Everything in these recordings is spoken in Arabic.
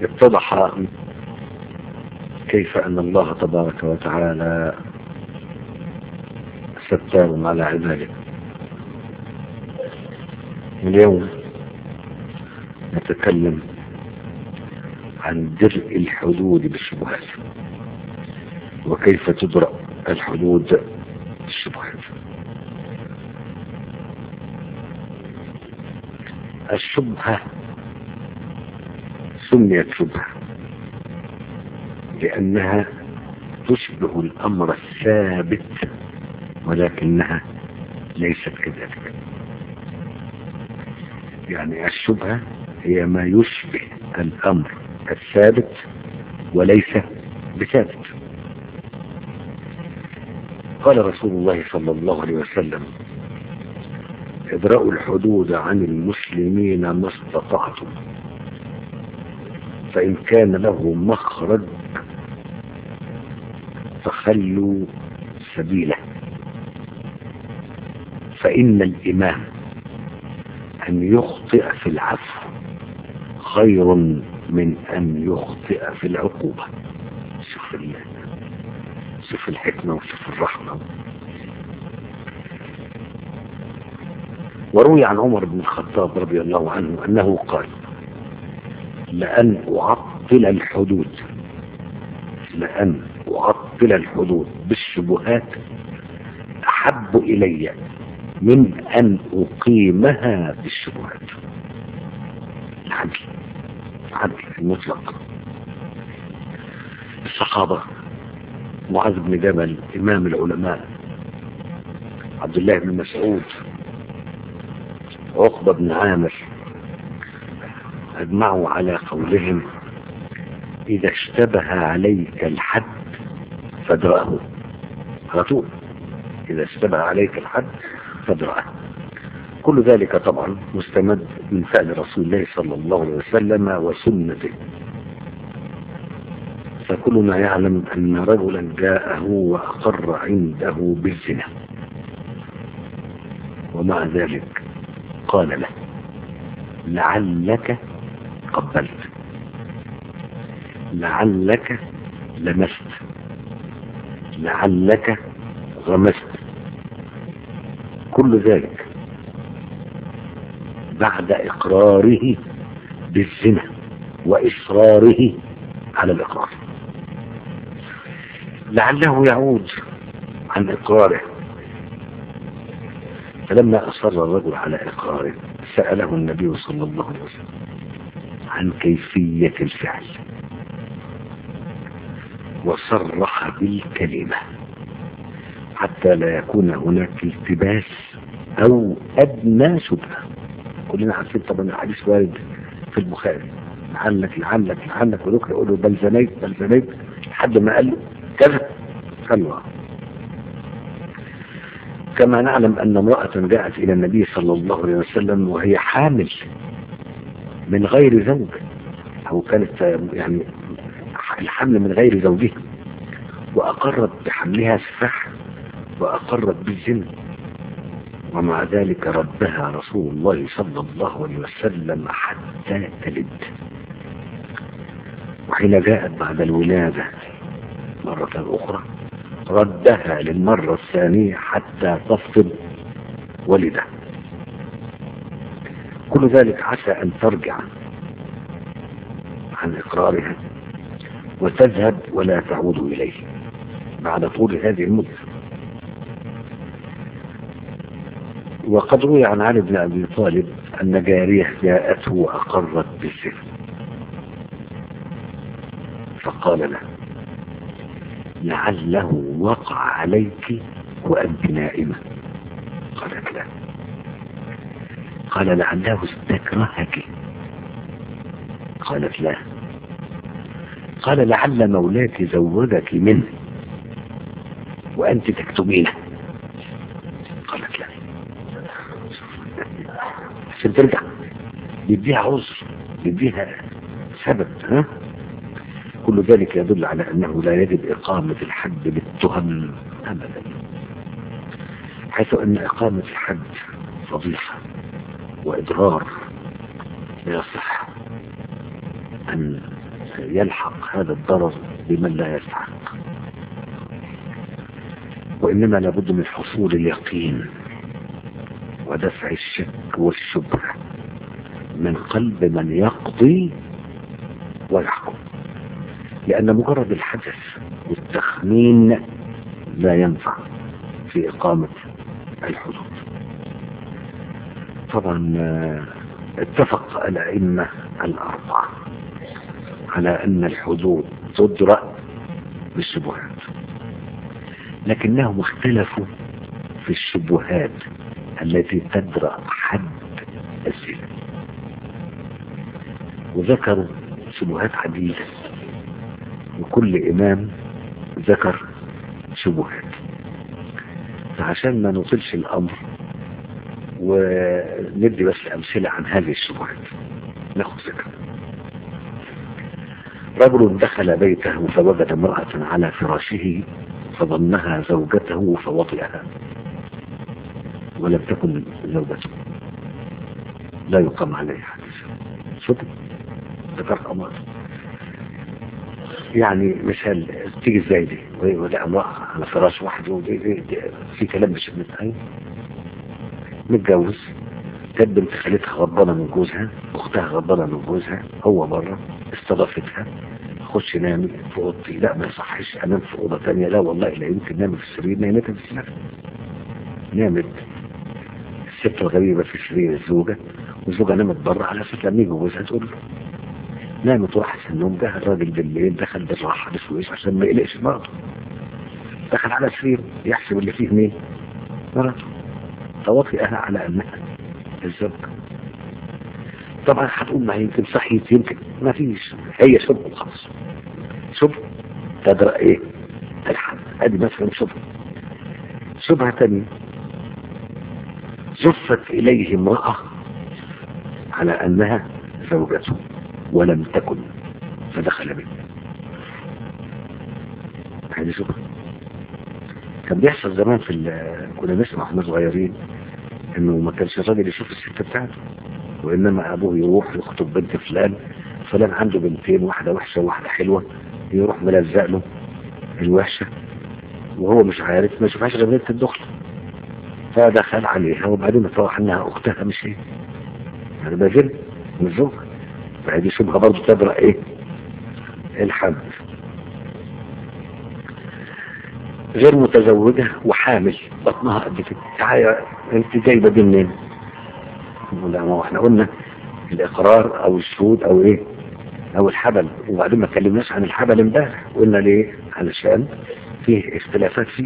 اتضح كيف أن الله تبارك وتعالى ستار على عباده. اليوم نتكلم عن درء الحدود بالشبهات، وكيف تدرأ الحدود بالشبهات. الشبهة سميت شبهة لأنها تشبه الأمر الثابت، ولكنها ليست كذلك. يعني الشبهة هي ما يشبه الأمر الثابت وليس بثابت. قال رسول الله صلى الله عليه وسلم: ادرأوا الحدود عن المسلمين ما استطعتم، فإن كان له مخرج فخلوا سبيله، فإن الإمام أن يخطئ في العفو خير من أن يخطئ في العقوبة. شوف الحكمة وشوف الرحمة. وروي عن عمر بن الخطاب رضي الله عنه أنه قال: لأن أعطل الحدود بالشبهات أحب إلي من أن أقيمها بالشبهات. العدل المطلق. الصحابة معاذ بن جبل، إمام العلماء، عبد الله بن مسعود، عقبة بن عامر، أجمعوا على قولهم: إذا اشتبه عليك الحد فادرأه. على طول، إذا اشتبه عليك الحد فادرأه. كل ذلك طبعا مستمد من فعل رسول الله صلى الله عليه وسلم وسنته. فكلنا يعلم أن رجلا جاءه وأقر عنده بالزنا، ومع ذلك قال له: لعلك قبلت، لعلك لمست، لعلك غمست. كل ذلك بعد إقراره بالزنا وإصراره على الإقرار. لعله يعود عن إقراره. فلما أصر الرجل على إقراره سأله النبي صلى الله عليه وسلم عن كيفية الفعل، وصرح بالكلمة حتى لا يكون هناك التباس أو أدنى شبهة. كلنا عارفين طبعا الحديث وارد في البخاري: لعلك ودك يقول له بل زنيت لحد ما قال له كذا. الله. كما نعلم أن امرأة جاءت إلى النبي صلى الله عليه وسلم وهي حامل من غير زوج، أو كانت يعني الحمل من غير زوجها، وأقرت بحملها سفاح وأقرت بالزنا، ومع ذلك ردها رسول الله صلى الله عليه وسلم حتى تلد. وحين جاءت بعد الولادة مرة أخرى ردها للمرة الثانية حتى تفقد ولده. كل ذلك عسى أن ترجع عن إقرارها وتذهب ولا تعود إليه بعد طول هذه المدة. وقد روي عن علي بن أبي طالب أن جارية جاءته وأقرت بالزنا، فقال له: لعله وقع عليك وأنت نائمة. قالت لا. قال: لعله استكرهك. قالت لا. قال: لعل مولاك زوجك منه وأنت تكتبينه. قالت لا. عشان ترجع يديها عذر، يديها سبب. كل ذلك يدل على أنه لا يجب إقامة الحد بالتهم أبدا، حيث أن إقامة الحد فضيحة وإضرار. لا يصح أن يلحق هذا الضرر بمن لا يستحق، وإنما لابد من حصول اليقين ودفع الشك والشبهة من قلب من يقضي ويحكم، لأن مجرد الحدث والتخمين لا ينفع في إقامة الحدود. طبعا اتفق الأئمة الأربعة على أن الحدود تدرأ بالشبهات، لكنهم اختلفوا في الشبهات التي تدرأ حد الزنا، وذكروا شبهات عديدة، وكل إمام ذكر شبهات. فعشان ما نطلش الأمر وندي بس أمثلة عن هذه الشبهات، ناخد ذكر. رجل دخل بيته فوجد امرأة على فراشه فظنها زوجته فوطئها ولم تكن زوجته، لا يقام عليه حديث. شوف ذكرت أمر، يعني مثال تيجي ازاي دي، وده امرأة على فراش واحد في كلام مش ابن متجوز، كانت بنت خالتها غضبانة من جوزها، اختها غضبانة من جوزها، هو بره استضافتها، خش نامي في اوضتي، لا ما يصحش انام في اوضه ثانيه، لا والله لا يمكن نام في السرير، نامتها في السرير. نامت الست الغريبه في سرير الزوجه، والزوجه نامت بره على اساس لما يجي جوزها تقول له. نامت وراحت في النوم، جه الراجل بالليل دخل بالراحه بسويس عشان ما يقلقش مراته، دخل على سرير يحسب اللي فيه مين؟ مراته، فوطئها على انها الزوجه. طبعا هتقول ما يمكن صحيت، يمكن ما فيش، هي شبه خلاص، شبه تدرأ ايه الحد. ادي مثلا شبهة تانية، زفت اليه امرأة على انها زوجته ولم تكن فدخل به. هذه شبهة. كان بيحصل زمان كنا نسمع واحنا صغيرين انه ما كانش الراجل يشوف الست بتاعته، وإنما أبوه يروح يخطب بنت فلان عنده بنتين، واحدة وحشة وواحدة حلوة، يروح ملزق له الوحشة وهو مش عارف، ما يشوفهاش غير بنت الدخل، فدخل عليها وبعدين اتضح انها اختها مش هي، يعني ده جن من الزوج. فهذه شبهة برضه تدرأ ايه الحد. غير متزوجة وحامل بطنها قد كده، تعالى انت جايبة دي منين؟ لا ما احنا قلنا الاقرار او الشهود او ايه او الحبل، وبعدين ما اتكلمناش عن الحبل امبارح، قلنا ليه؟ علشان فيه اختلافات فيه.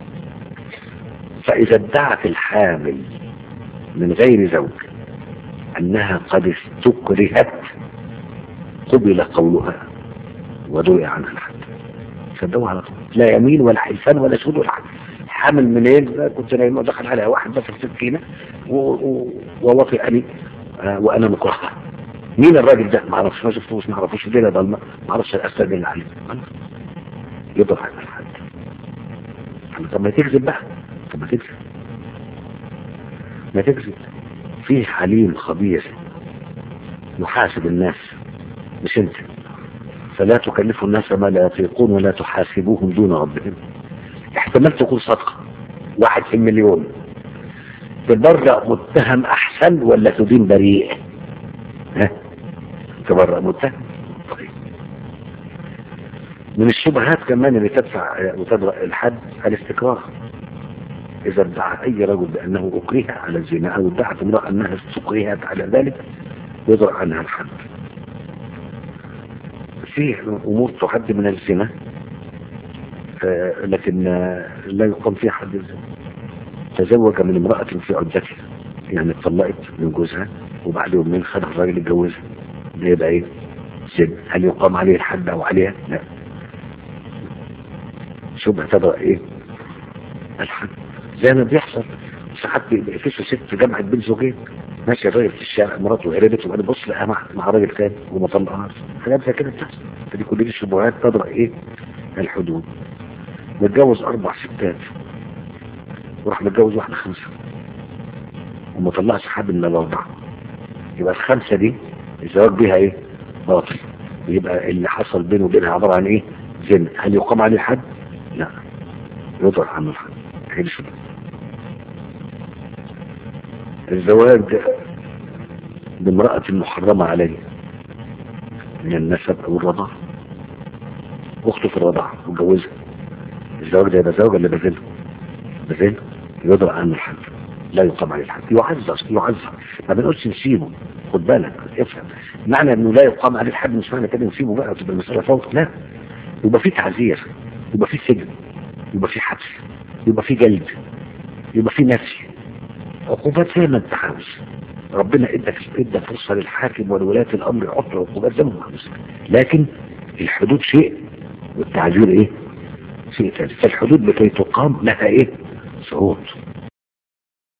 فاذا ادعت الحامل من غير زوج انها قد استكرهت قبل قولها ودوي عنها الحد، صدقوا على طول، لا يمين ولا حلفان ولا شهود ولا حد. حامل منين؟ كنت نايم ودخل عليها واحد بس سكينه ووطئني وانا مكرهه. مين الراجل ده؟ ما اعرفش، ما شفتوش، ما اعرفوش، الليله ضلمه، ما اعرفش الاسد اللي عليه، يضرب على الحد. طب ما تكذب بقى، طب ما تكذب، ما تكذب. فيه حليم خبير يحاسب الناس مش انت، فلا تكلفوا الناس ما لا يطيقون ولا تحاسبوهم دون ربهم. احتمال تكون صدقه 1 في المليون، تبرأ متهم احسن ولا تدين بريء؟ ها؟ تبرأ متهم. طيب من الشبهات كمان اللي تدفع وتدرأ الحد الاستكراه. اذا ادعى اي رجل بانه اكره على الزنا او ادعت امرأة انها استكرهت على ذلك يدرأ عنها الحد. فيه امور تعد من الزنا لكن لا يقام فيها حد الزنا. تزوج من امرأة في عدتها، يعني اتطلقت من جوزها وبعد يومين خدها الراجل يتجوزها، ده يبقى ايه؟ زنا. هل يقام عليه الحد او عليها؟ لا. شبهة تبقى ايه الحد. زي ما بيحصل ساعات بيقفشوا ست جمعت بين زوجين، ماشي الراجل في الشارع مراته هربت وبعدين بص لقاها مع راجل ثاني وما طلقهاش، حاجات زي كده بتحصل. فدي كل دي الشبهات تدرأ ايه الحدود. متجوز 4 ستات وراح متجوز واحدة 5 وما طلعش حد من ال4، يبقى ال5 دي الزواج بيها ايه؟ باطل. يبقى اللي حصل بينه وبينها عبارة عن ايه؟ زنا. هل يقام عليه الحد؟ لا، يضرب عنه الحد. هيك شو الزواج بامرأة محرمة عليه من النسب او الرضاعة، اخته في الرضاعة وجوزها، الزواج ده يبقى زواج ولا بزنا؟ بزنا، يضرب عنه الحد، لا يقام عليه الحد، يعذر. ما بنقولش نسيبه، خد بالك افهم، معنى انه لا يقام عليه الحد مش معنى كده نسيبه بقى وتبقى المسألة فوق، لا، يبقى في تعزير، يبقى في سجن، يبقى في حبس، يبقى في جلد، يبقى في نفي، عقوبات زي ما انت عاوز. ربنا ادى فرصة للحاكم ولولاة الامر يحطوا عقوبات زي ما عاوز، لكن الحدود شيء والتعزير ايه؟ شيء ثاني. فالحدود لكي تقام لها ايه؟ شروط.